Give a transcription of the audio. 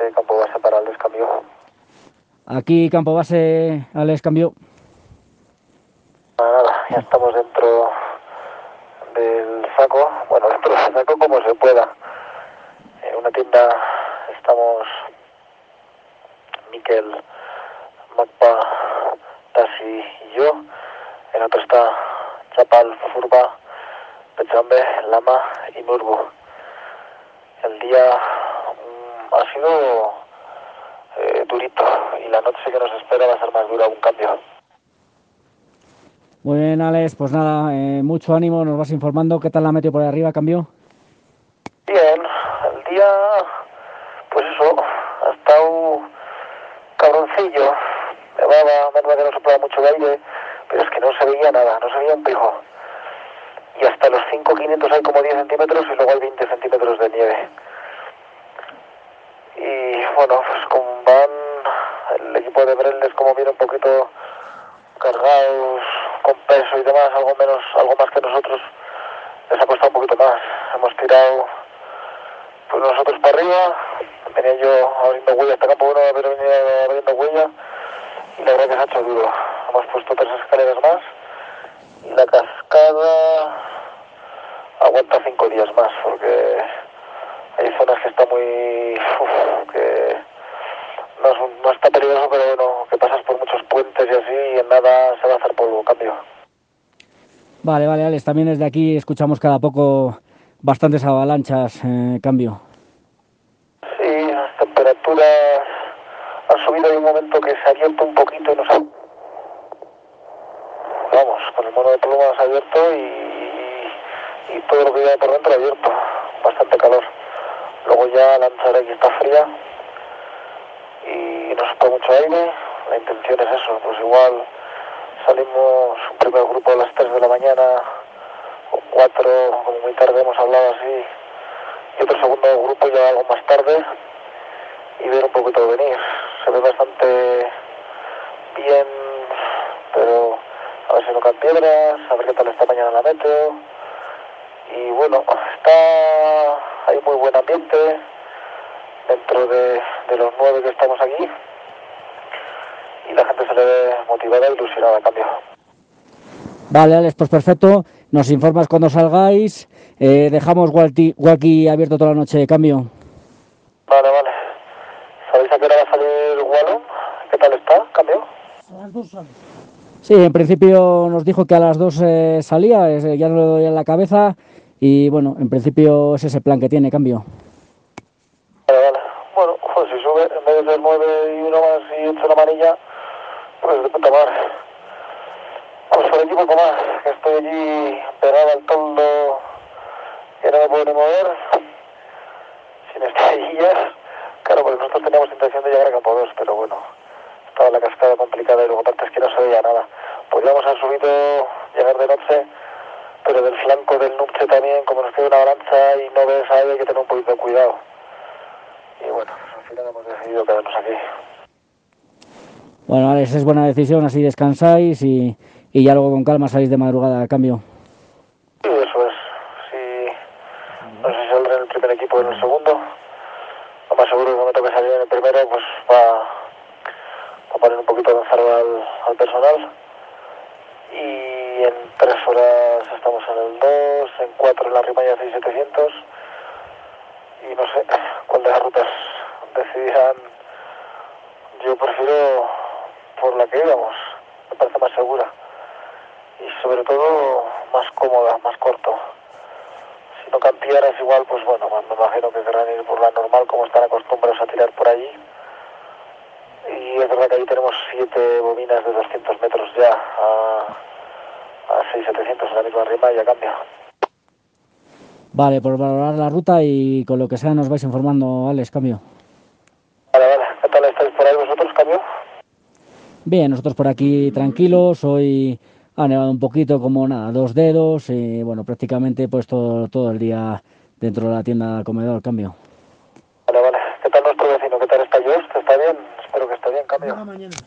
campo base para el descambio. Aquí campo base, Alex, cambio. Nada, ya estamos dentro del saco, bueno, dentro del saco como se pueda. En una tienda estamos Miquel, Macpa, Tasi y yo. En otro está Chapal, Furba, Pechambe, Lama y Nurbu. El día ha sido durito y la noche que nos espera va a ser más dura, un cambio. Muy bien, Alex, pues nada, mucho ánimo, nos vas informando. ¿Qué tal la meteo por ahí arriba, cambio? Bien, el día, pues eso, ha estado cabroncillo. Menos mal que no soplaba mucho de aire, pero es que no se veía nada, no se veía un pijo. Y hasta los 5.500 hay como 10 centímetros y luego hay 20 centímetros de nieve. Y bueno, pues como van el equipo de Breles, como viene un poquito cargados, con peso y demás, algo más que nosotros, les ha costado un poquito más. Hemos tirado pues nosotros para arriba, venía yo abriendo huella hasta campo 1, pero venía abriendo huella, y la verdad que se ha hecho duro. Hemos puesto 3 escaleras más, y la cascada aguanta 5 días más, porque hay zonas que está muy... que no está peligroso, pero bueno, que pasas por muchos puentes y así, y en nada se va a hacer polvo, cambio. Vale, Alex, también desde aquí escuchamos cada poco bastantes avalanchas, cambio. Sí, las temperaturas han subido. Hay un momento que se ha abierto un poquito y nos ha... Vamos, con el mono de plumas abierto y todo lo que lleva por dentro abierto. Bastante calor. Luego ya la ancha aquí está fría y no sopla mucho aire. La intención es eso, pues igual salimos un primer grupo a las 3 de la mañana o 4, como muy tarde hemos hablado así, y otro segundo grupo ya algo más tarde, y ver un poquito de venir. Se ve bastante bien, pero a ver si no caen piedras, a ver qué tal esta mañana la meteo. Y bueno, hay muy buen ambiente dentro de los 9 que estamos aquí, y la gente se le ve motivada e ilusionada a cambio. Vale, Alex, pues perfecto. Nos informas cuando salgáis. Dejamos walkie abierto toda la noche de cambio. Vale. ¿Sabéis a qué hora va a salir Wallon? ¿Qué tal está? ¿Cambio? A las 2 sale. Sí, en principio nos dijo que a las 2 salía, ya no le doy en la cabeza. Y bueno, en principio es ese plan que tiene, cambio. Vale. Bueno, pues si sube, en vez de ser 9 y 1 más y 8 la amarilla, pues de puta madre. Pues por aquí poco más, que estoy allí pegado al toldo, que no me puedo ni mover, sin estrellas. Claro, porque nosotros teníamos intención de llegar a campo 2, pero bueno, estaba la cascada complicada y luego aparte es que no se veía nada. Podríamos haber subido, llegar de noche, pero del flanco del Nupche también, como nos queda una avalancha y no ves ahí, hay que tener un poquito de cuidado. Y bueno, al final hemos decidido quedarnos aquí. Bueno, Alex, es buena decisión, así descansáis y ya luego con calma salís de madrugada a cambio. Sí, eso es. Sí, no sé si saldré en el primer equipo o en el segundo. Lo más seguro es que me toque salir en el primero, pues para poner un poquito de encerro al personal. Y en 3 horas estamos en el 2, en 4 en la Rimaya 6700. Y no sé cuál de las rutas decidirán. Yo prefiero por la que íbamos, me parece más segura. Y sobre todo más cómoda, más corto. Si no campearas igual, pues bueno, me imagino que querrán ir por la normal como están acostumbrados a tirar por allí. Y es verdad que ahí tenemos 7 bobinas de 200 metros ya a 6.700 en la misma rima y ya cambia. Vale, por valorar la ruta y con lo que sea nos vais informando, Alex, cambio. Vale. ¿Qué tal estáis por ahí vosotros, cambio? Bien, nosotros por aquí tranquilos, hoy ha nevado un poquito, como nada, 2 dedos y bueno, prácticamente pues todo el día dentro de la tienda comedor, cambio. Vale. ¿Qué tal nuestro vecino? ¿Qué tal está Jost? ¿Está bien? Espero que esté bien, cambio.